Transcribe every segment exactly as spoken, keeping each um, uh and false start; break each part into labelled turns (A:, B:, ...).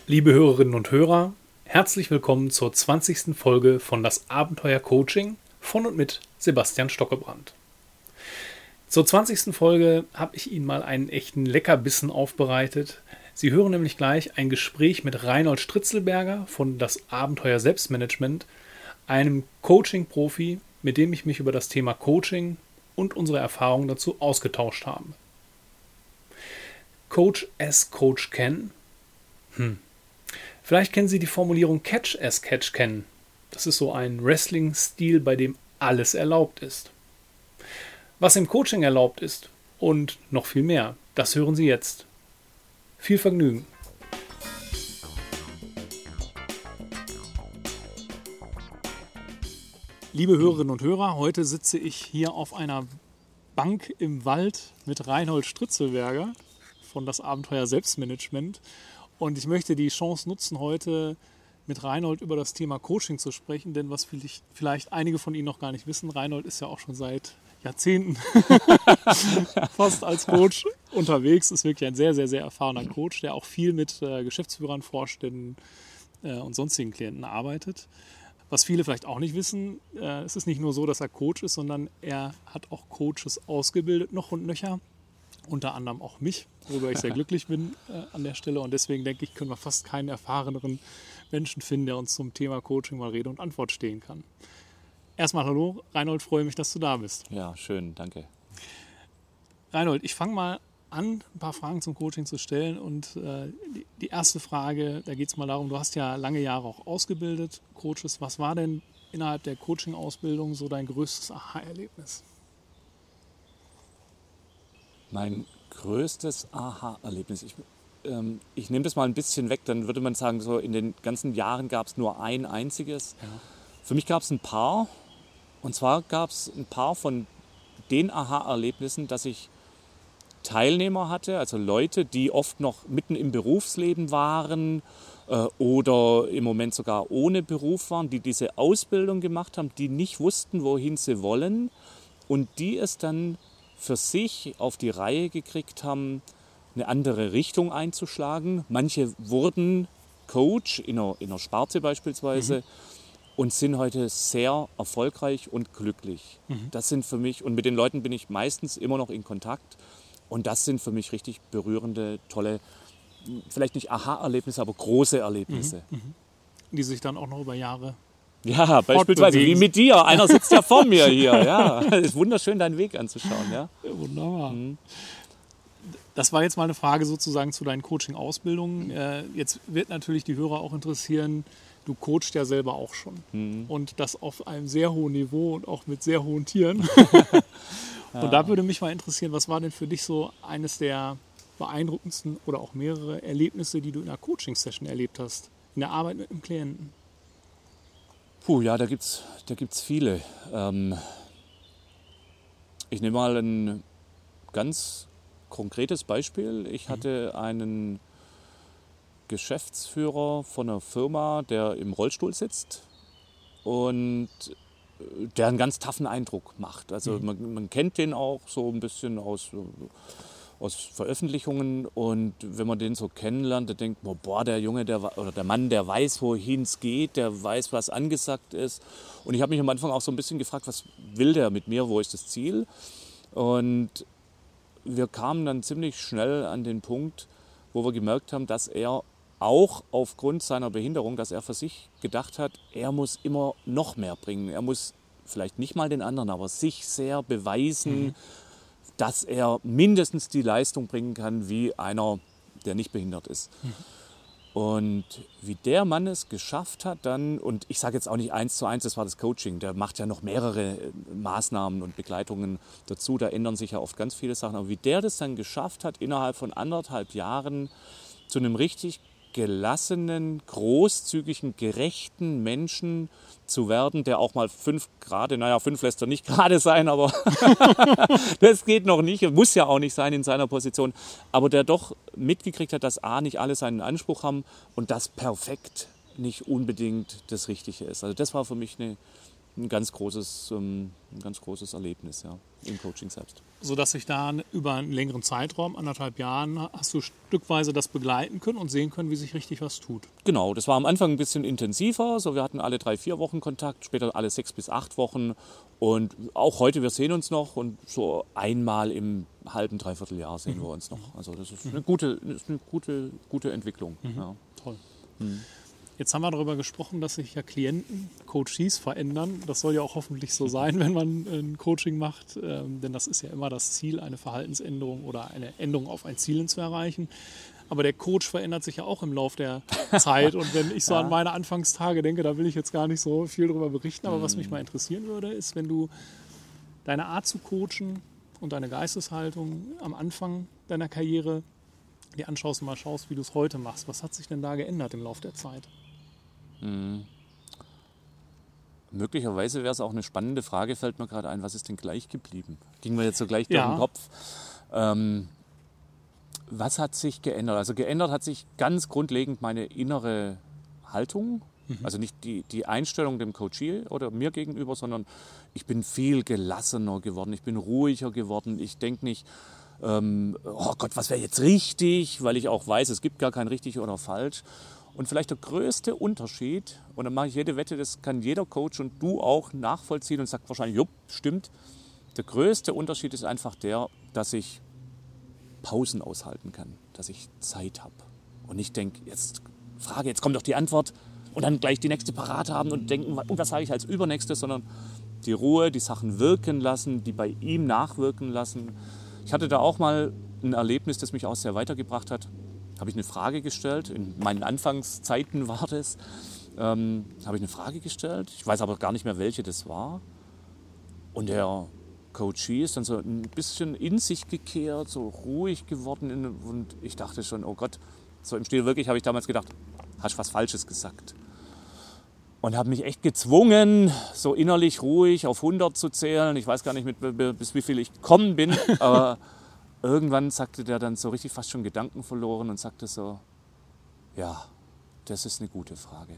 A: Liebe Hörerinnen und Hörer, herzlich willkommen zur zwanzigsten Folge von Das Abenteuer Coaching von und mit Sebastian Stockebrand. Zur zwanzigsten Folge habe ich Ihnen mal einen echten Leckerbissen aufbereitet. Sie hören nämlich gleich ein Gespräch mit Reinhold Stritzelberger von Das Abenteuer Selbstmanagement, einem Coaching-Profi, mit dem ich mich über das Thema Coaching und unsere Erfahrungen dazu ausgetauscht habe. Coach as Coach can? Hm. Vielleicht kennen Sie die Formulierung Catch as Catch can. Das ist so ein Wrestling-Stil, bei dem alles erlaubt ist. Was im Coaching erlaubt ist und noch viel mehr, das hören Sie jetzt. Viel Vergnügen. Liebe Hörerinnen und Hörer, heute sitze ich hier auf einer Bank im Wald mit Reinhold Stritzelberger von Das Abenteuer Selbstmanagement. Und ich möchte die Chance nutzen, heute mit Reinhold über das Thema Coaching zu sprechen, denn was vielleicht einige von Ihnen noch gar nicht wissen, Reinhold ist ja auch schon seit Jahrzehnten fast als Coach unterwegs, ist wirklich ein sehr, sehr, sehr erfahrener Coach, der auch viel mit äh, Geschäftsführern, Vorständen äh, und sonstigen Klienten arbeitet. Was viele vielleicht auch nicht wissen, äh, es ist nicht nur so, dass er Coach ist, sondern er hat auch Coaches ausgebildet, noch und nöcher. Unter anderem auch mich, worüber ich sehr glücklich bin äh, an der Stelle. Und deswegen denke ich, können wir fast keinen erfahreneren Menschen finden, der uns zum Thema Coaching mal Rede und Antwort stehen kann. Erstmal hallo, Reinhold, freue mich, dass du da bist.
B: Ja, schön, danke.
A: Reinhold, ich fange mal an, ein paar Fragen zum Coaching zu stellen. Und äh, die, die erste Frage, da geht es mal darum, du hast ja lange Jahre auch ausgebildet, Coaches. Was war denn innerhalb der Coaching-Ausbildung so dein größtes Aha-Erlebnis?
B: Mein größtes Aha-Erlebnis, ich, ähm, ich nehme das mal ein bisschen weg, dann würde man sagen, so in den ganzen Jahren gab es nur ein einziges.
A: Ja.
B: Für mich gab es ein paar, und zwar gab es ein paar von den Aha-Erlebnissen, dass ich Teilnehmer hatte, also Leute, die oft noch mitten im Berufsleben waren äh, oder im Moment sogar ohne Beruf waren, die diese Ausbildung gemacht haben, die nicht wussten, wohin sie wollen und die es dann für sich auf die Reihe gekriegt haben, eine andere Richtung einzuschlagen. Manche wurden Coach in einer, in einer Sparte beispielsweise mhm. und sind heute sehr erfolgreich und glücklich. Mhm. Das sind für mich, und mit den Leuten bin ich meistens immer noch in Kontakt, und das sind für mich richtig berührende, tolle, vielleicht nicht Aha-Erlebnisse, aber große Erlebnisse.
A: Mhm. Mhm. Die sich dann auch noch über Jahre
B: Ja, beispielsweise wie mit dir. Einer sitzt ja vor mir hier. Ja, es ist wunderschön, deinen Weg anzuschauen. Ja.
A: Ja, wunderbar. Mhm. Das war jetzt mal eine Frage sozusagen zu deinen Coaching-Ausbildungen. Äh, jetzt wird natürlich die Hörer auch interessieren, du coachst ja selber auch schon. Mhm. Und das auf einem sehr hohen Niveau und auch mit sehr hohen Tieren. Ja. Und da würde mich mal interessieren, was war denn für dich so eines der beeindruckendsten oder auch mehrere Erlebnisse, die du in einer Coaching-Session erlebt hast, in der Arbeit mit einem Klienten?
B: Puh, ja, da gibt's, da gibt's viele. Ähm, ich nehme mal ein ganz konkretes Beispiel. Ich hatte einen Geschäftsführer von einer Firma, der im Rollstuhl sitzt und der einen ganz taffen Eindruck macht. Also mhm. man, man kennt den auch so ein bisschen aus, aus Veröffentlichungen, und wenn man den so kennenlernt, dann denkt man, boah, der Junge, der, oder der Mann, der weiß, wohin es geht, der weiß, was angesagt ist. Und ich habe mich am Anfang auch so ein bisschen gefragt, was will der mit mir, wo ist das Ziel? Und wir kamen dann ziemlich schnell an den Punkt, wo wir gemerkt haben, dass er auch aufgrund seiner Behinderung, dass er für sich gedacht hat, er muss immer noch mehr bringen. Er muss vielleicht nicht mal den anderen, aber sich sehr beweisen, mhm. dass er mindestens die Leistung bringen kann wie einer, der nicht behindert ist. Mhm. Und wie der Mann es geschafft hat dann, und ich sage jetzt auch nicht eins zu eins, das war das Coaching, der macht ja noch mehrere Maßnahmen und Begleitungen dazu, da ändern sich ja oft ganz viele Sachen, aber wie der das dann geschafft hat, innerhalb von anderthalb Jahren zu einem richtig gelassenen, großzügigen, gerechten Menschen zu werden, der auch mal fünf Grad, naja, fünf lässt er nicht gerade sein, aber das geht noch nicht, muss ja auch nicht sein in seiner Position, aber der doch mitgekriegt hat, dass A, nicht alle seinen Anspruch haben und dass perfekt nicht unbedingt das Richtige ist. Also das war für mich eine ein ganz großes, ähm, ein ganz großes Erlebnis, ja, im Coaching selbst.
A: Sodass sich da über einen längeren Zeitraum, anderthalb Jahren, hast du stückweise das begleiten können und sehen können, wie sich richtig was tut.
B: Genau, das war am Anfang ein bisschen intensiver. So, wir hatten alle drei, vier Wochen Kontakt, später alle sechs bis acht Wochen. Und auch heute, wir sehen uns noch und so einmal im halben, dreiviertel Jahr sehen mhm. wir uns noch. Also das ist eine gute, ist eine gute, gute Entwicklung.
A: Mhm.
B: Ja.
A: Toll.
B: Mhm.
A: Jetzt haben wir darüber gesprochen, dass sich ja Klienten, Coaches verändern. Das soll ja auch hoffentlich so sein, wenn man ein Coaching macht. Ähm, denn das ist ja immer das Ziel, eine Verhaltensänderung oder eine Änderung auf ein Ziel zu erreichen. Aber der Coach verändert sich ja auch im Laufe der Zeit. Und wenn ich so ja. an meine Anfangstage denke, da will ich jetzt gar nicht so viel darüber berichten. Aber was mich mal interessieren würde, ist, wenn du deine Art zu coachen und deine Geisteshaltung am Anfang deiner Karriere dir anschaust und mal schaust, wie du es heute machst. Was hat sich denn da geändert im Laufe der Zeit?
B: Mhm. Möglicherweise wäre es auch eine spannende Frage, fällt mir gerade ein, was ist denn gleich geblieben? Ging mir jetzt so gleich durch
A: ja.
B: den Kopf. Ähm, was hat sich geändert? Also geändert hat sich ganz grundlegend meine innere Haltung. Mhm. Also nicht die, die Einstellung dem Coachee oder mir gegenüber, sondern ich bin viel gelassener geworden, ich bin ruhiger geworden. Ich denke nicht, ähm, oh Gott, was wäre jetzt richtig? Weil ich auch weiß, es gibt gar kein richtig oder falsch. Und vielleicht der größte Unterschied, und dann mache ich jede Wette, das kann jeder Coach und du auch nachvollziehen und sagt wahrscheinlich, jupp, stimmt. Der größte Unterschied ist einfach der, dass ich Pausen aushalten kann, dass ich Zeit habe. Und nicht denke, jetzt Frage, jetzt kommt doch die Antwort und dann gleich die nächste parat haben und denken, und was sage ich als Übernächstes, sondern die Ruhe, die Sachen wirken lassen, die bei ihm nachwirken lassen. Ich hatte da auch mal ein Erlebnis, das mich auch sehr weitergebracht hat. Habe ich eine Frage gestellt, in meinen Anfangszeiten war das, ähm, habe ich eine Frage gestellt, ich weiß aber gar nicht mehr, welche das war. Und der Coachee ist dann so ein bisschen in sich gekehrt, so ruhig geworden und ich dachte schon, oh Gott, so im Stil wirklich habe ich damals gedacht, hast du was Falsches gesagt. Und habe mich echt gezwungen, so innerlich ruhig auf hundert zu zählen. Ich weiß gar nicht, mit, bis wie viel ich gekommen bin, aber irgendwann sagte der dann so richtig fast schon Gedanken verloren und sagte so, ja, das ist eine gute Frage.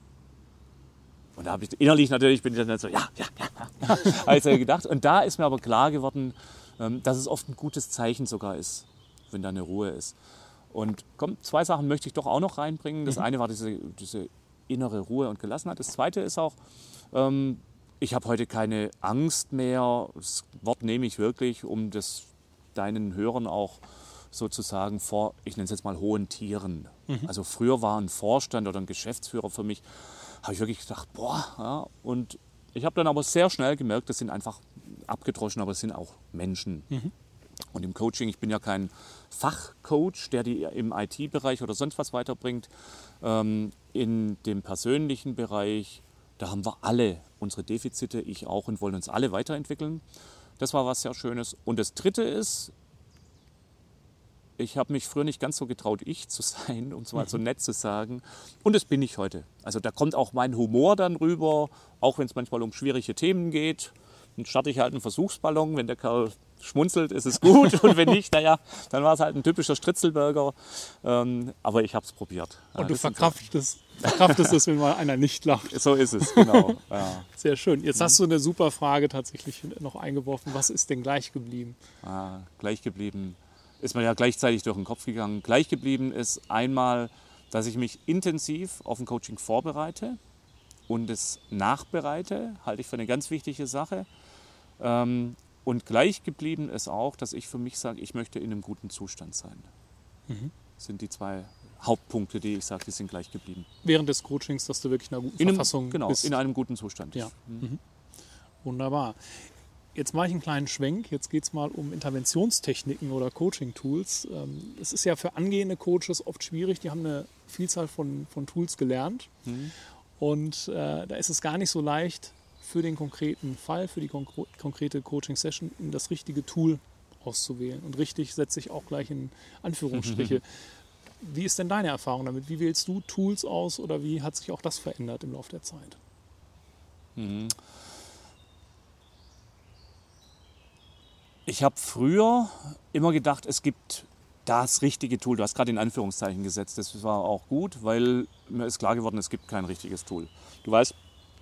B: Und da habe ich innerlich natürlich, bin ich dann so, ja, ja, ja, ja, also gedacht. Und da ist mir aber klar geworden, dass es oft ein gutes Zeichen sogar ist, wenn da eine Ruhe ist. Und komm, zwei Sachen möchte ich doch auch noch reinbringen. Das mhm. eine war diese, diese innere Ruhe und Gelassenheit. Das zweite ist auch, ähm, ich habe heute keine Angst mehr. Das Wort nehme ich wirklich, um das deinen Hörern auch sozusagen vor, ich nenne es jetzt mal hohen Tieren. Mhm. Also früher war ein Vorstand oder ein Geschäftsführer für mich, habe ich wirklich gedacht, boah, ja. Und ich habe dann aber sehr schnell gemerkt, das sind einfach abgedroschen, aber es sind auch Menschen. Mhm. Und im Coaching, ich bin ja kein Fachcoach, der die im I T-Bereich oder sonst was weiterbringt. Ähm, in dem persönlichen Bereich, da haben wir alle unsere Defizite, ich auch, und wollen uns alle weiterentwickeln. Das war was sehr Schönes. Und das Dritte ist, ich habe mich früher nicht ganz so getraut, ich zu sein, um es mal so nett zu sagen. Und das bin ich heute. Also da kommt auch mein Humor dann rüber, auch wenn es manchmal um schwierige Themen geht. Dann starte ich halt einen Versuchsballon, wenn der Kerl schmunzelt, ist es gut. Und wenn nicht, naja, dann war es halt ein typischer Stritzelburger. Ähm, aber ich habe es probiert.
A: Und ja, du verkraftest, verkraftest es, wenn mal einer nicht lacht.
B: So ist es, genau. Ja.
A: Sehr schön. Jetzt hast du eine super Frage tatsächlich noch eingeworfen. Was ist denn gleich geblieben?
B: Ah, gleich geblieben ist mir ja gleichzeitig durch den Kopf gegangen. Gleich geblieben ist einmal, dass ich mich intensiv auf ein Coaching vorbereite und es nachbereite, halte ich für eine ganz wichtige Sache. Ähm, Und gleich geblieben ist auch, dass ich für mich sage, ich möchte in einem guten Zustand sein. Mhm. Das sind die zwei Hauptpunkte, die ich sage, die sind gleich geblieben.
A: Während des Coachings, dass du wirklich in einer guten
B: in einem,
A: Verfassung
B: genau,
A: bist.
B: Genau, in einem guten Zustand.
A: Ja. Mhm. Wunderbar. Jetzt mache ich einen kleinen Schwenk. Jetzt geht es mal um Interventionstechniken oder Coaching-Tools. Es ist ja für angehende Coaches oft schwierig. Die haben eine Vielzahl von, von Tools gelernt. Mhm. Und äh, da ist es gar nicht so leicht, für den konkreten Fall, für die konk- konkrete Coaching-Session das richtige Tool auszuwählen. Und richtig setze ich auch gleich in Anführungsstriche. Wie ist denn deine Erfahrung damit? Wie wählst du Tools aus oder wie hat sich auch das verändert im Laufe der Zeit?
B: Mhm. Ich habe früher immer gedacht, es gibt das richtige Tool. Du hast gerade in Anführungszeichen gesetzt. Das war auch gut, weil mir ist klar geworden, es gibt kein richtiges Tool. Du weißt,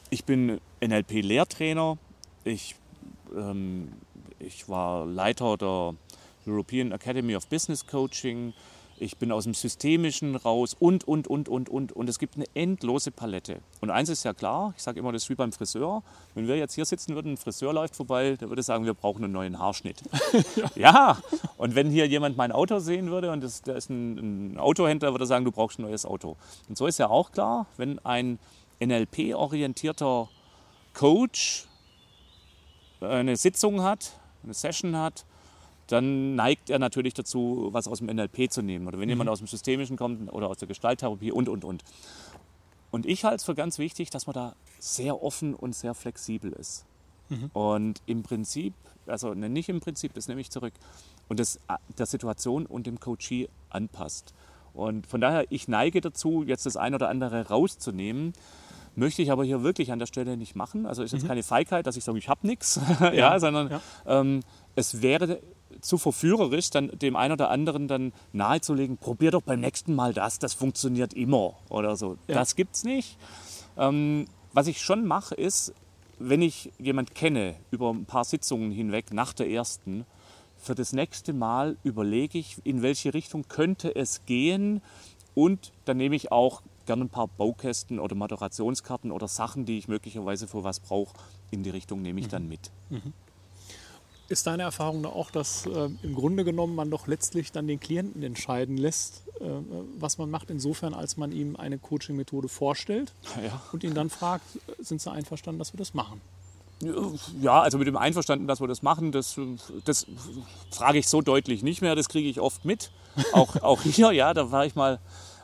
B: ich bin N L P-Lehrtrainer. Ich, ähm, ich war Leiter der European Academy of Business Coaching. Ich bin aus dem Systemischen raus und, und, und, und, und. Und es gibt eine endlose Palette. Und eins ist ja klar, ich sage immer, das ist wie beim Friseur. Wenn wir jetzt hier sitzen würden, ein Friseur läuft vorbei, der würde sagen, wir brauchen einen neuen Haarschnitt. ja. ja, und wenn hier jemand mein Auto sehen würde und das, der ist ein, ein Autohändler, würde er sagen, du brauchst ein neues Auto. Und so ist ja auch klar, wenn ein N L P-orientierter Coach eine Sitzung hat, eine Session hat, dann neigt er natürlich dazu, was aus dem N L P zu nehmen. Oder wenn mhm. jemand aus dem Systemischen kommt oder aus der Gestalttherapie und, und, und. Und ich halte es für ganz wichtig, dass man da sehr offen und sehr flexibel ist. Mhm. Und im Prinzip, also nicht im Prinzip, das nehme ich zurück, und das der Situation und dem Coachee anpasst. Und von daher, ich neige dazu, jetzt das ein oder andere rauszunehmen, möchte ich aber hier wirklich an der Stelle nicht machen. Also ist jetzt mhm. keine Feigheit, dass ich sage, ich habe nichts, ja, ja, sondern ja. Ähm, es wäre zu verführerisch, dann dem einen oder anderen dann nahezulegen, probier doch beim nächsten Mal das, das funktioniert immer oder so. Ja. Das gibt's nicht. Ähm, was ich schon mache, ist, wenn ich jemanden kenne, über ein paar Sitzungen hinweg, nach der ersten, für das nächste Mal überlege ich, in welche Richtung könnte es gehen, und dann nehme ich auch gerne ein paar Baukästen oder Moderationskarten oder Sachen, die ich möglicherweise für was brauche, in die Richtung nehme ich mhm. dann mit.
A: Mhm. Ist deine Erfahrung da auch, dass äh, im Grunde genommen man doch letztlich dann den Klienten entscheiden lässt, äh, was man macht, insofern als man ihm eine Coaching-Methode vorstellt
B: ja.
A: und ihn dann fragt, sind Sie einverstanden, dass wir das machen?
B: Ja, also mit dem Einverstanden, dass wir das machen, das, das frage ich so deutlich nicht mehr, das kriege ich oft mit. Auch, auch hier, ja, da war ich mal,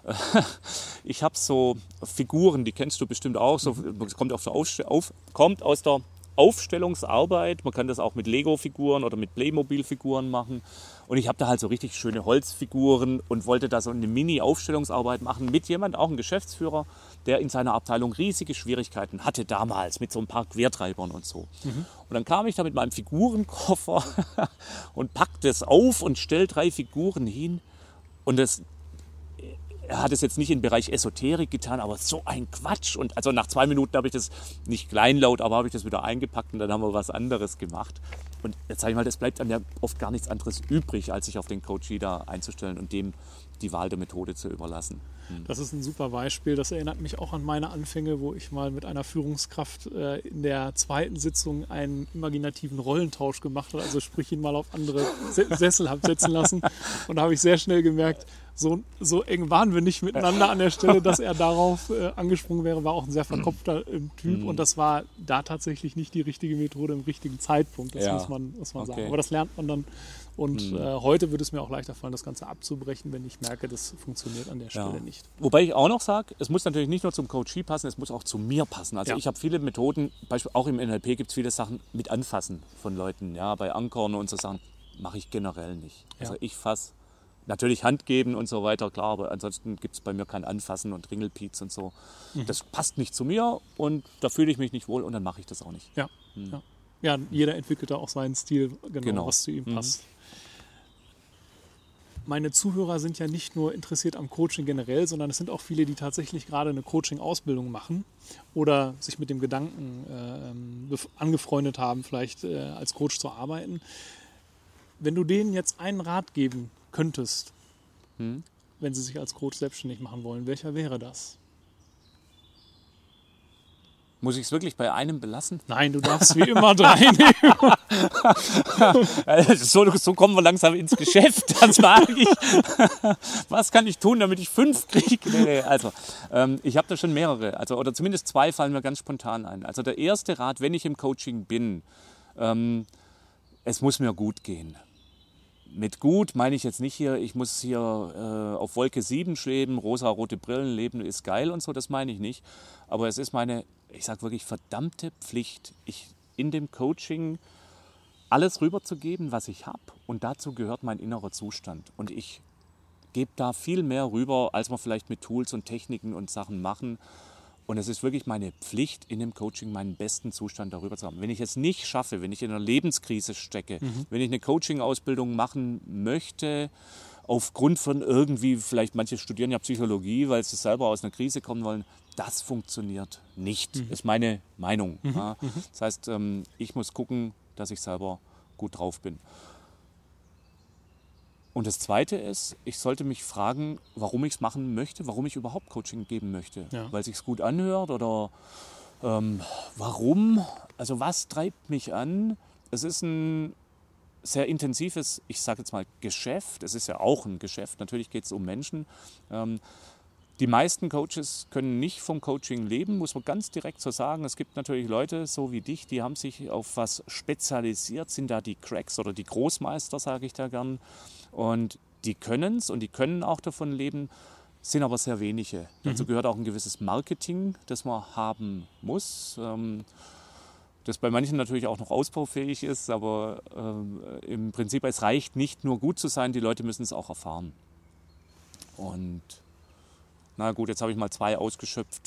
B: ich habe so Figuren, die kennst du bestimmt auch, so, das kommt, auf der Aufste- auf, kommt aus der Aufstellungsarbeit, man kann das auch mit Lego-Figuren oder mit Playmobil-Figuren machen. Und ich habe da halt so richtig schöne Holzfiguren und wollte da so eine Mini-Aufstellungsarbeit machen mit jemand, auch ein Geschäftsführer, der in seiner Abteilung riesige Schwierigkeiten hatte damals mit so ein paar Quertreibern und so. Mhm. Und dann kam ich da mit meinem Figurenkoffer und packte es auf und stellte drei Figuren hin. Und das, er hat es jetzt nicht im Bereich Esoterik getan, aber so ein Quatsch. Und also nach zwei Minuten habe ich das, nicht kleinlaut, aber habe ich das wieder eingepackt und dann haben wir was anderes gemacht. Und jetzt sage ich mal, das bleibt dann ja oft gar nichts anderes übrig, als sich auf den Coachee da einzustellen und dem die Wahl der Methode zu überlassen. Hm.
A: Das ist ein super Beispiel. Das erinnert mich auch an meine Anfänge, wo ich mal mit einer Führungskraft äh, in der zweiten Sitzung einen imaginativen Rollentausch gemacht habe. Also sprich, ihn mal auf andere Sessel habe setzen lassen. Und da habe ich sehr schnell gemerkt, so, so eng waren wir nicht miteinander an der Stelle, dass er darauf äh, angesprungen wäre. War auch ein sehr verkopfter äh, Typ. Mhm. Und das war da tatsächlich nicht die richtige Methode im richtigen Zeitpunkt. Das ja. muss man, muss man okay. sagen. Aber das lernt man dann. Und mhm. äh, heute würde es mir auch leichter fallen, das Ganze abzubrechen, wenn ich merke, das funktioniert an der Stelle ja. nicht.
B: Wobei ich auch noch sage, es muss natürlich nicht nur zum Coachee passen, es muss auch zu mir passen. Also ja. ich habe viele Methoden, beispielsweise auch im N L P gibt es viele Sachen mit Anfassen von Leuten. Ja, bei Ankorn und so Sachen mache ich generell nicht. Ja. Also ich fasse natürlich Hand geben und so weiter, klar, aber ansonsten gibt es bei mir kein Anfassen und Ringelpiez und so. Mhm. Das passt nicht zu mir und da fühle ich mich nicht wohl und dann mache ich das auch nicht.
A: Ja, mhm. ja. ja jeder entwickelt da auch seinen Stil, genau, genau. was zu ihm mhm. passt. Meine Zuhörer sind ja nicht nur interessiert am Coaching generell, sondern es sind auch viele, die tatsächlich gerade eine Coaching-Ausbildung machen oder sich mit dem Gedanken äh, angefreundet haben, vielleicht äh, als Coach zu arbeiten. Wenn du denen jetzt einen Rat geben könntest, hm? wenn sie sich als Coach selbstständig machen wollen, welcher wäre das?
B: Muss ich es wirklich bei einem belassen?
A: Nein, du darfst wie immer drei nehmen.
B: so, so kommen wir langsam ins Geschäft, das mag ich. Was kann ich tun, damit ich fünf kriege? Nee, nee, also, ähm, ich habe da schon mehrere, also, oder zumindest zwei fallen mir ganz spontan ein. Also der erste Rat, wenn ich im Coaching bin, ähm, es muss mir gut gehen. Mit gut meine ich jetzt nicht hier, ich muss hier äh, auf Wolke sieben schweben, rosa-rote Brillen, Leben ist geil und so, das meine ich nicht. Aber es ist meine, ich sage wirklich, verdammte Pflicht, ich in dem Coaching alles rüberzugeben, was ich habe. Und dazu gehört mein innerer Zustand. Und ich gebe da viel mehr rüber, als wir vielleicht mit Tools und Techniken und Sachen machen. Und es ist wirklich meine Pflicht, in dem Coaching meinen besten Zustand darüber zu haben. Wenn ich es nicht schaffe, wenn ich in einer Lebenskrise stecke, mhm. wenn ich eine Coaching-Ausbildung machen möchte aufgrund von irgendwie, vielleicht manche studieren ja Psychologie, weil sie selber aus einer Krise kommen wollen. Das funktioniert nicht, mhm. ist meine Meinung. Mhm. Ja. Das heißt, ähm, ich muss gucken, dass ich selber gut drauf bin. Und das Zweite ist, ich sollte mich fragen, warum ich es machen möchte, warum ich überhaupt Coaching geben möchte. Ja. Weil es sich gut anhört oder ähm, warum? Also was treibt mich an? Es ist ein sehr intensives, ich sage jetzt mal Geschäft. Es ist ja auch ein Geschäft, natürlich geht es um Menschen. Ähm, die meisten Coaches können nicht vom Coaching leben, muss man ganz direkt so sagen. Es gibt natürlich Leute, so wie dich, die haben sich auf was spezialisiert, sind da die Cracks oder die Großmeister, sage ich da gern. Und die können es und die können auch davon leben, sind aber sehr wenige. Mhm. Dazu gehört auch ein gewisses Marketing, das man haben muss, ähm, das bei manchen natürlich auch noch ausbaufähig ist, aber ähm, im Prinzip, es reicht nicht nur gut zu sein, die Leute müssen es auch erfahren. Und na gut, jetzt habe ich mal zwei ausgeschöpft.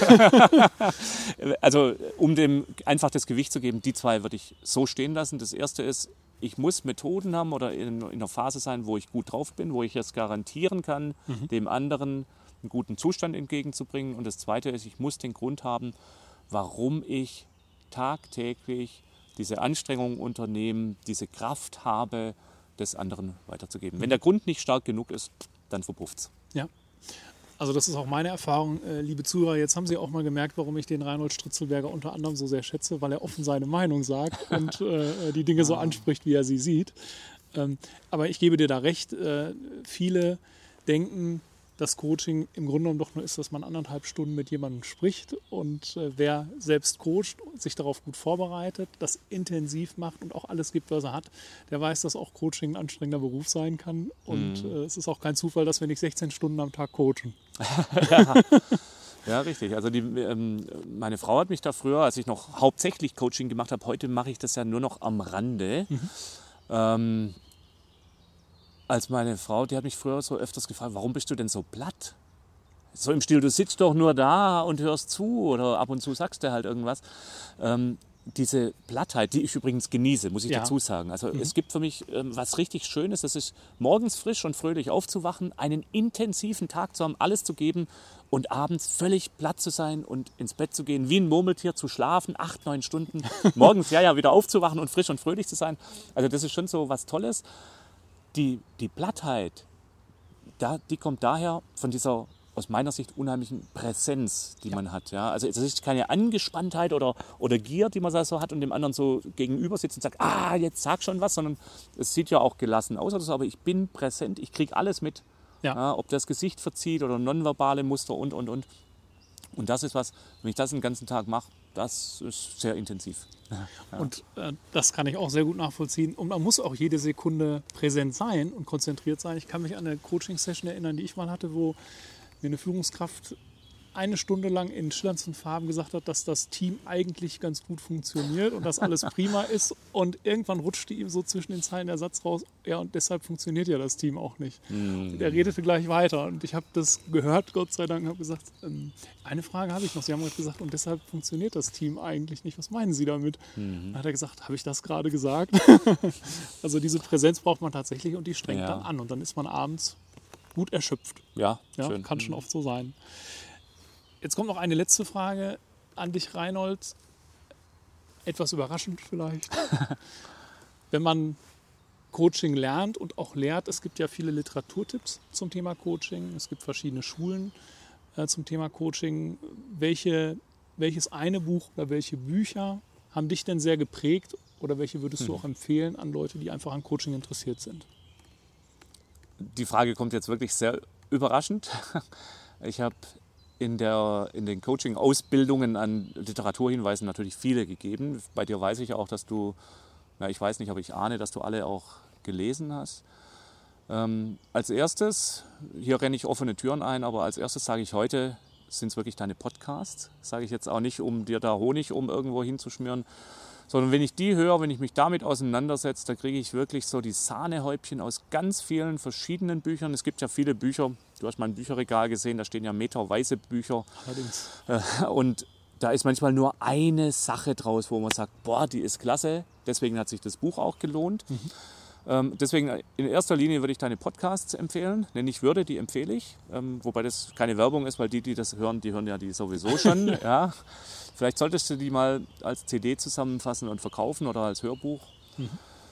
B: Also um dem einfach das Gewicht zu geben, die zwei würde ich so stehen lassen. Das erste ist, ich muss Methoden haben oder in, in einer Phase sein, wo ich gut drauf bin, wo ich es garantieren kann, mhm. dem anderen einen guten Zustand entgegenzubringen. Und das Zweite ist, ich muss den Grund haben, warum ich tagtäglich diese Anstrengungen unternehme, diese Kraft habe, das anderen weiterzugeben. Mhm. Wenn der Grund nicht stark genug ist, dann verpufft es.
A: Ja. Also das ist auch meine Erfahrung, äh, liebe Zuhörer. Jetzt haben Sie auch mal gemerkt, warum ich den Reinhold Stritzelberger unter anderem so sehr schätze, weil er offen seine Meinung sagt und äh, die Dinge so anspricht, wie er sie sieht. Ähm, aber ich gebe dir da recht, äh, viele denken, dass Coaching im Grunde genommen doch nur ist, dass man anderthalb Stunden mit jemandem spricht und äh, wer selbst coacht, sich darauf gut vorbereitet, das intensiv macht und auch alles gibt, was er hat, der weiß, dass auch Coaching ein anstrengender Beruf sein kann und mhm. äh, es ist auch kein Zufall, dass wir nicht sechzehn Stunden am Tag coachen.
B: ja. Ja, richtig. Also die, ähm, meine Frau hat mich da früher, als ich noch hauptsächlich Coaching gemacht habe, heute mache ich das ja nur noch am Rande. Mhm. Ähm, als meine Frau, die hat mich früher so öfters gefragt, warum bist du denn so platt? So im Stil, du sitzt doch nur da und hörst zu oder ab und zu sagst du halt irgendwas. Ähm, diese Plattheit, die ich übrigens genieße, muss ich ja. dazu sagen. Also mhm. es gibt für mich ähm, was richtig Schönes, das ist morgens frisch und fröhlich aufzuwachen, einen intensiven Tag zu haben, alles zu geben und abends völlig platt zu sein und ins Bett zu gehen, wie ein Murmeltier zu schlafen, acht, neun Stunden, morgens ja, ja wieder aufzuwachen und frisch und fröhlich zu sein. Also das ist schon so was Tolles. Die, die Plattheit, da, die kommt daher von dieser, aus meiner Sicht, unheimlichen Präsenz, die ja. man hat. Ja? Also es ist keine Angespanntheit oder, oder Gier, die man da so hat und dem anderen so gegenüber sitzt und sagt, ah, jetzt sag schon was, sondern es sieht ja auch gelassen aus, oder so, aber ich bin präsent, ich kriege alles mit. Ja. Ja, ob das Gesicht verzieht oder nonverbale Muster und, und, und. Und das ist was, wenn ich das den ganzen Tag mache, das ist sehr intensiv.
A: Ja. Und äh, das kann ich auch sehr gut nachvollziehen. Und man muss auch jede Sekunde präsent sein und konzentriert sein. Ich kann mich an eine Coaching-Session erinnern, die ich mal hatte, wo mir eine Führungskraft eine Stunde lang in schillerndsten Farben gesagt hat, dass das Team eigentlich ganz gut funktioniert und dass alles prima ist. Und irgendwann rutschte ihm so zwischen den Zeilen der Satz raus, ja, und deshalb funktioniert ja das Team auch nicht. Mm. Und er redete gleich weiter und ich habe das gehört, Gott sei Dank, und habe gesagt, ähm, eine Frage habe ich noch. Sie haben gerade gesagt, und deshalb funktioniert das Team eigentlich nicht. Was meinen Sie damit? Mm. Dann hat er gesagt, habe ich das gerade gesagt? Also diese Präsenz braucht man tatsächlich und die strengt ja. dann an und dann ist man abends gut erschöpft.
B: Ja,
A: ja
B: schön.
A: Kann schon oft so sein. Jetzt kommt noch eine letzte Frage an dich, Reinhold. Etwas überraschend vielleicht. Wenn man Coaching lernt und auch lehrt, es gibt ja viele Literaturtipps zum Thema Coaching. Es gibt verschiedene Schulen äh, zum Thema Coaching. Welche, welches eine Buch oder welche Bücher haben dich denn sehr geprägt oder welche würdest hm. du auch empfehlen an Leute, die einfach an Coaching interessiert sind?
B: Die Frage kommt jetzt wirklich sehr überraschend. Ich habe in, der, in den Coaching-Ausbildungen an Literaturhinweisen natürlich viele gegeben. Bei dir weiß ich auch, dass du, na, ich weiß nicht, aber ich ahne, dass du alle auch gelesen hast. Ähm, als erstes, hier renne ich offene Türen ein, aber als erstes sage ich heute, sind es wirklich deine Podcasts. Sage ich jetzt auch nicht, um dir da Honig um irgendwo hinzuschmieren, sondern wenn ich die höre, wenn ich mich damit auseinandersetze, da kriege ich wirklich so die Sahnehäubchen aus ganz vielen verschiedenen Büchern. Es gibt ja viele Bücher, du hast mein Bücherregal gesehen, da stehen ja meterweise Bücher. Allerdings. Und da ist manchmal nur eine Sache draus, wo man sagt, boah, die ist klasse, deswegen hat sich das Buch auch gelohnt. Mhm. Ähm, deswegen in erster Linie würde ich deine Podcasts empfehlen. Denn ich würde, die empfehle ich. Ähm, wobei das keine Werbung ist, weil die, die das hören, die hören ja die sowieso schon. Ja. Vielleicht solltest du die mal als C D zusammenfassen und verkaufen oder als Hörbuch. Mhm.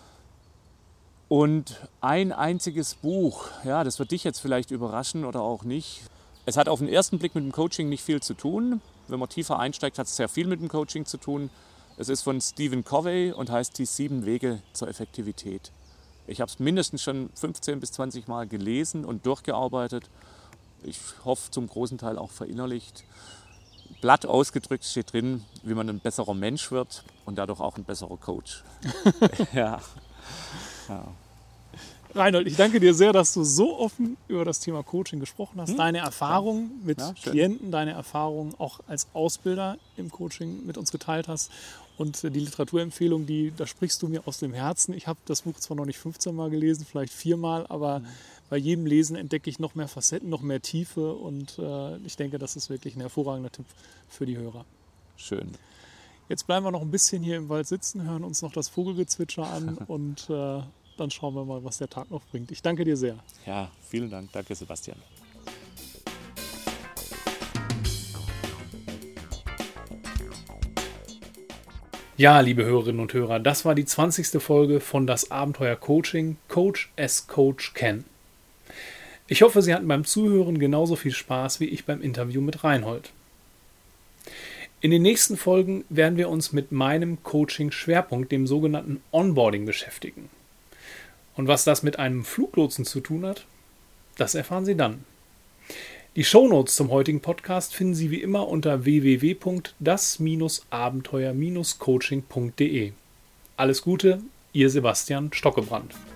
B: Und ein einziges Buch, ja, das wird dich jetzt vielleicht überraschen oder auch nicht. Es hat auf den ersten Blick mit dem Coaching nicht viel zu tun. Wenn man tiefer einsteigt, hat es sehr viel mit dem Coaching zu tun. Es ist von Stephen Covey und heißt Die sieben Wege zur Effektivität. Ich habe es mindestens schon fünfzehn bis zwanzig Mal gelesen und durchgearbeitet. Ich hoffe, zum großen Teil auch verinnerlicht. Platt ausgedrückt steht drin, wie man ein besserer Mensch wird und dadurch auch ein besserer Coach. Ja. Ja.
A: Reinhold, ich danke dir sehr, dass du so offen über das Thema Coaching gesprochen hast. Hm? Deine Erfahrungen ja. mit ja, Klienten, deine Erfahrungen auch als Ausbilder im Coaching mit uns geteilt hast. Und die Literaturempfehlung, die, da sprichst du mir aus dem Herzen. Ich habe das Buch zwar noch nicht fünfzehn Mal gelesen, vielleicht viermal, aber mhm. bei jedem Lesen entdecke ich noch mehr Facetten, noch mehr Tiefe. Und äh, ich denke, das ist wirklich ein hervorragender Tipp für die Hörer.
B: Schön.
A: Jetzt bleiben wir noch ein bisschen hier im Wald sitzen, hören uns noch das Vogelgezwitscher an und äh, dann schauen wir mal, was der Tag noch bringt. Ich danke dir sehr.
B: Ja, vielen Dank. Danke, Sebastian.
A: Ja, liebe Hörerinnen und Hörer, das war die zwanzigste Folge von Das Abenteuer Coaching, Coach as Coach Can. Ich hoffe, Sie hatten beim Zuhören genauso viel Spaß wie ich beim Interview mit Reinhold. In den nächsten Folgen werden wir uns mit meinem Coaching-Schwerpunkt, dem sogenannten Onboarding, beschäftigen. Und was das mit einem Fluglotsen zu tun hat, das erfahren Sie dann. Die Shownotes zum heutigen Podcast finden Sie wie immer unter w w w punkt das Abenteuer Coaching punkt de. Alles Gute, Ihr Sebastian Stockebrand.